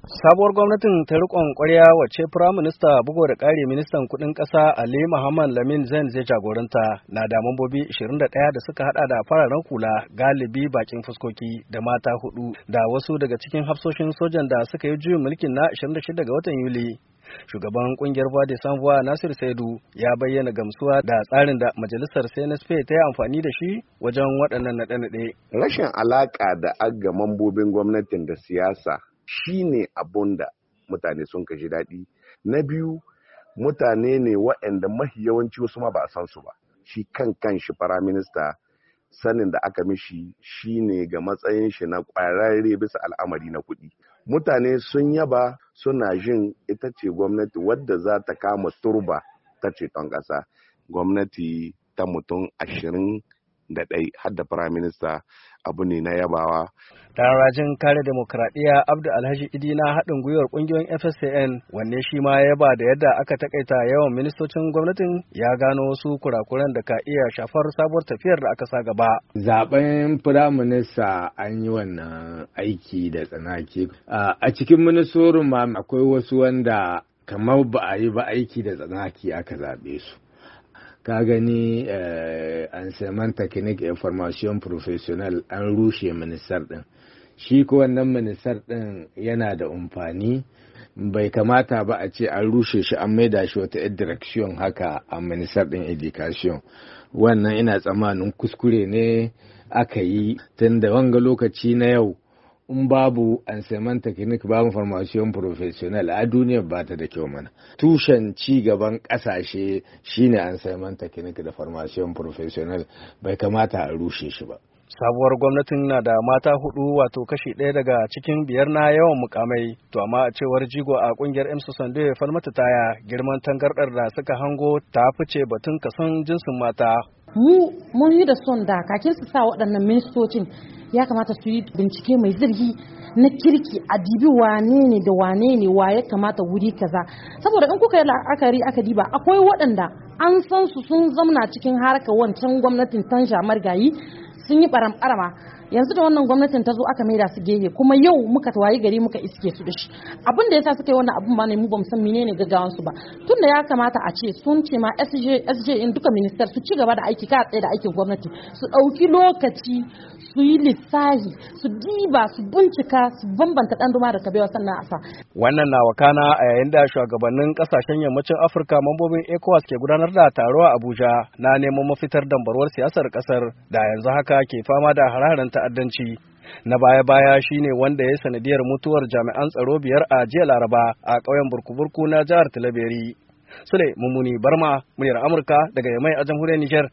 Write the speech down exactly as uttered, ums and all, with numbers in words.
Sabuwar gwamnatin ta riƙon ƙwarya wacce Firaminista bugo da ƙari ministan kuɗin ƙasa Ali Muhammad Lamin Zain zai jagoranta na da mambobi ashirin da ɗaya da suka haɗa da fararen hula galibi bakin fuskoki da mata hudu da wasu daga cikin hafsoshin sojan da suka yi juyin mulkin na ashirin da shida ga watan Yuli. Shugaban kungiyar Voix des Sans Voix Nasir Saidu ya bayyana gamsuwa da tsarin da majalisar C N S P ta yi amfani da shi wajen waɗannan naɗe-naɗe. Rashin alaƙa da aga mambobin gwamnatin da siyasa shi ne abun da mutane sun kashi daɗi. Na biyu, mutane ne waɗanda mahi yawanci wasu ma ba a san su ba. Shi kan kan shi firaminista sanin da aka mishi shi ne ga matsayin shi na ƙwararre bisa al'amari na kuɗi. Mutane sun yaba suna jin ita ce gwamnati wadda za ta kama turba ta ceton ƙasa. Gwamnati ta mutum ashirin da ɗai har da firaminista abu ne na yabawa. Dan rajin kare demokradiyya Abdu Alhaji Idi na haɗin gwiwar ƙungiyoyin F S C N wanne shi ma ya ba da yadda aka takaita yawan ministocin gwamnatin ya gano wasu kurakuran da ka iya shafar sabuwar tafiyar da aka sa gaba. Zaben firaminista an yi wannan aiki da tsanaki. A cikin ministorin ma akwai wasu wanda kamar ba a yi ba aiki da tsanaki aka zaɓe su. Ka gani enseignement technique information professional an rushe ministar din, shi ko wannan ministar din yana da amfani, bai kamata ba a ce an rushe shi an maida shi wata direction haka a ministar din education. Wannan ina tsammanin kuskure ne aka yi, tun da wanga lokaci na yau in babu enseignement technique babu formation professional a duniyar ba ta da kyau mana. Tushen ci gaban kasashe shine enseignement technique da formation professional, bai kamata a rushe shi ba. Sabuwar gwamnatin na da mata hudu, wato kashi ɗaya daga cikin biyar na yawan mukamai, to amma a cewar jigo a kungiyar M S Sande Falmata Taya, girman tangardar da suka hango ta fice batun kason jinsin mata. Mu mun yi da son da kakin su sa waɗannan ministocin ya kamata su yi bincike mai zurfi na kirki a dibi wane ne da wane ne wa ya kamata wuri kaza, saboda in kuka yi la'akari aka diba akwai waɗanda an san su sun zamna cikin harkar wancan gwamnatin Tanja Margayi sun yi baram-barama. Yanzu da wannan gwamnatin ta zo aka maida su gehe, kuma yau muka wayi gari muka iske su da shi. Abin da yasa suka yi wannan abun ba ne mu bamu san menene gaggawan su ba. Tunda ya kamata a ce sun ce ma S J S J in duka minister su ci gaba da aiki ka tsaye da aikin gwamnati, su dauki lokaci su yi lissahi, su diba, su bincika, su bambanta dan duma da kabewa sannan a sa. Wannan na wakana a yayin da shugabannin kasashen yammacin Afirka mambobin ECOWAS ke gudanar da taro a Abuja na neman mafitar dambarwar siyasar kasar da yanzu haka ke fama da hare-haren ta'addanci. Na baya-baya shine wanda ya sanadiyar mutuwar jami'an tsaro biyar a jiya Laraba a ƙauyen Burku-Burku na jihar Tilaberi. Sule Mummuni Barma, muryar Amurka daga Yamai a jamhuriyar Nijar.